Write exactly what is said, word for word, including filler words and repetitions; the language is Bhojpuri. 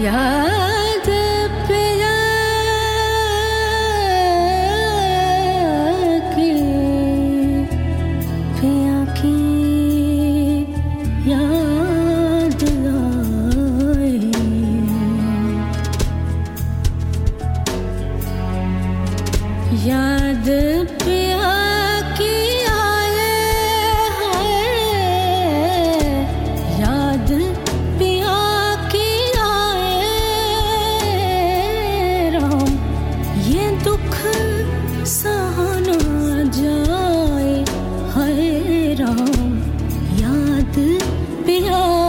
याद पिया की पिया की याद आई याद पिया की आए हाय याद पिया की आए राम ये दुख सहा न जाए हाय राम याद पिया